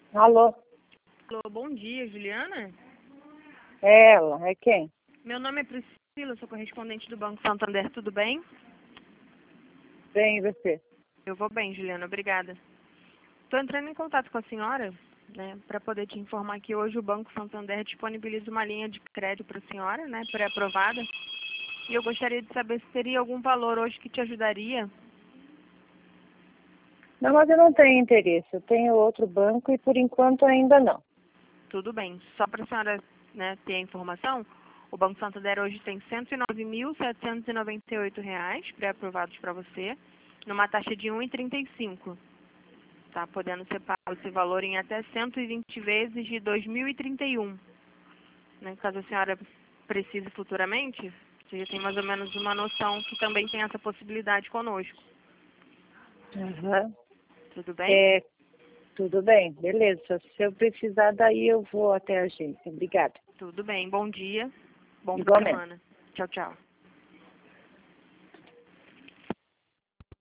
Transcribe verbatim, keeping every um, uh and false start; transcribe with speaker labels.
Speaker 1: Alô?
Speaker 2: Alô, bom dia, Juliana?
Speaker 1: É ela, é quem?
Speaker 2: Meu nome é Priscila, sou correspondente do Banco Santander, tudo bem?
Speaker 1: Bem, e você?
Speaker 2: Eu vou bem, Juliana, obrigada. Estou entrando em contato com a senhora, né, para poder te informar que hoje o Banco Santander disponibiliza uma linha de crédito para a senhora, né, pré-aprovada. E eu gostaria de saber se teria algum valor hoje que te ajudaria.
Speaker 1: Não, mas eu não tenho interesse. Eu tenho outro banco e por enquanto ainda não.
Speaker 2: Tudo bem, só para a senhora, né, ter a informação, o Banco Santander hoje tem cento e nove mil setecentos e noventa e oito reais pré-aprovados para você, numa taxa de um vírgula trinta e cinco. Tá podendo ser pago esse valor em até cento e vinte vezes de dois mil e trinta e um. Né? Caso a senhora precise futuramente, você já tem mais ou menos uma noção que também tem essa possibilidade conosco.
Speaker 1: Aham.
Speaker 2: Tudo bem?
Speaker 1: É, tudo bem, beleza. Se eu precisar, daí eu vou até a agência. Obrigada.
Speaker 2: Tudo bem. Bom dia. Bom fim de
Speaker 1: Igualmente.
Speaker 2: semana. Tchau, tchau.